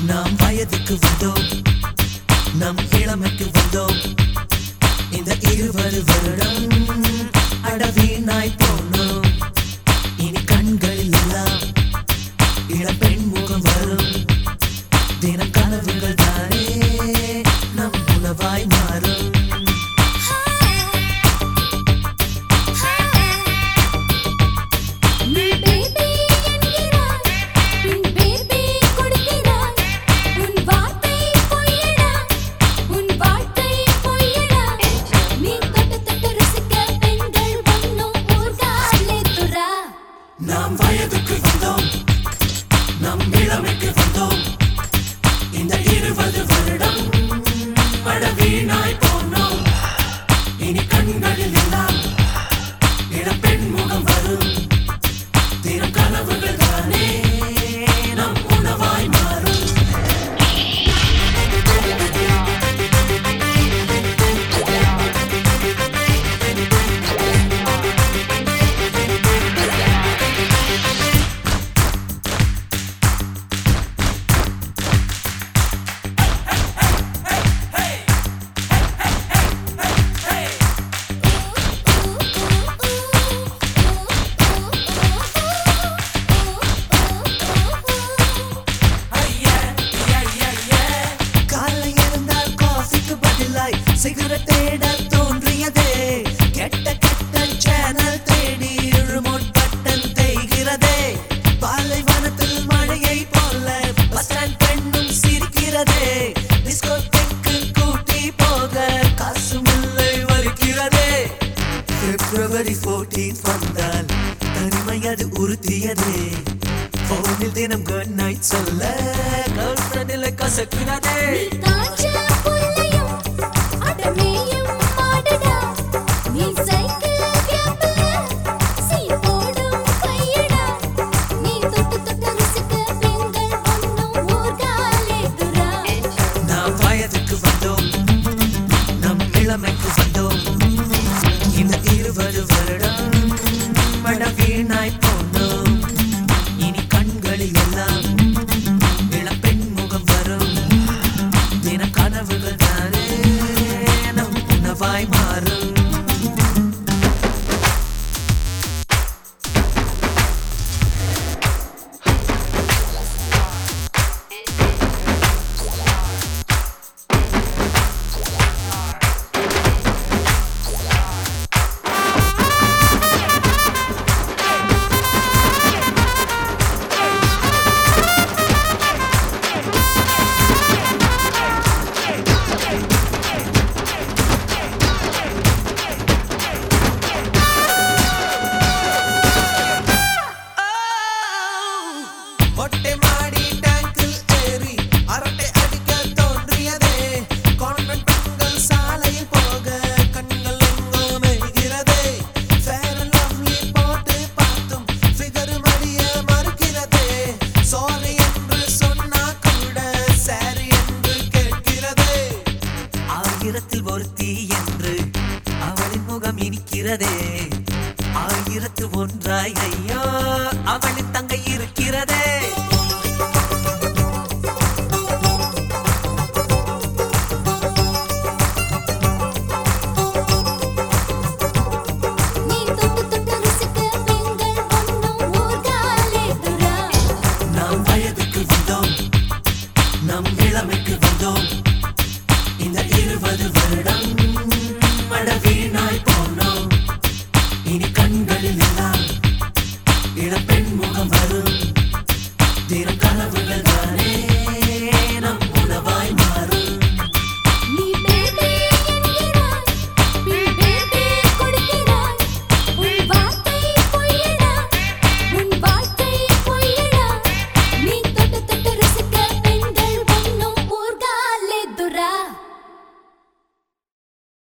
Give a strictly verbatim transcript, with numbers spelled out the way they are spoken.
நாம் வயதுக்கு வந்தோம், நம் இளமைக்கு வந்தோம். இந்த இருபது வருடம் அடவீனாய் போனோம். இனி கண்களில் எல்லாம் இளப்பெண் முகம் வரும். தினம் கனவுகள் தானே நம் உணவாய் மாறும். நாம் வயதுக்கு வந்தோம், நம் இளமைக்கு வந்தோம். இந்த இருபது வருடம் அடவீனாய் போனோம். இனி கண்களில் எல்லாம் இளப்பெண் முகம் வரும். தினம் கனவுகள் தானே நம் உணவாய் மாறும். சிகரெட் தேட தோன்றியதே, கெட்ட கெட்ட சேனல் தேடி ரிமோட் பட்டன் தேய்கிறதே. பாலைவனத்தில் மழையை போல பஸ் ஸ்டாண்ட் பெண்ணும் சிரிக்கிறதே. டிஸ்கோதேக்கு கூட்டி போக காசும் இல்லை வலிக்கிறதே. பிப்ரவரி பதினான்கு வந்தால் தனிமை அது உறுத்தியதே. போனில் தினம் குட் நைட் சொல்ல கேர்ள் ஃப்ரெண்டில் கசக்கிறதே. நாம் வயதுக்கு வந்தோம், நம் இளமைக்கு வந்தோம். இந்த இருபது வருடம் அடவீனாய் போனோம். இனி கண்களில் எல்லாம் இளப்பெண் முகம் வரும். தின கனவுகள் தானே நம் உணவாய் மாறும். ஒட்டை மாடி டேங்கில் ஏறி அரட்டை அடிக்க தோன்றியதே. கான்வென்ட் பெண்கள் சாலையில் போக கண்கள் எங்கோ மேய்கிறதே. ஃபேர் அண்ட் லவ்லி போட்டு பார்த்தும் ஃபிகர் மடிய மறுக்கிறதே. சாரி என்று சொன்னா கூட சாரி என்று கேட்கிறதே. ஆயிரத்தில் ஒருத்தி என்று அவளின் முகம் இனிக்கிறதே. ஆயிரத்து ஒன்றாய் ஐயா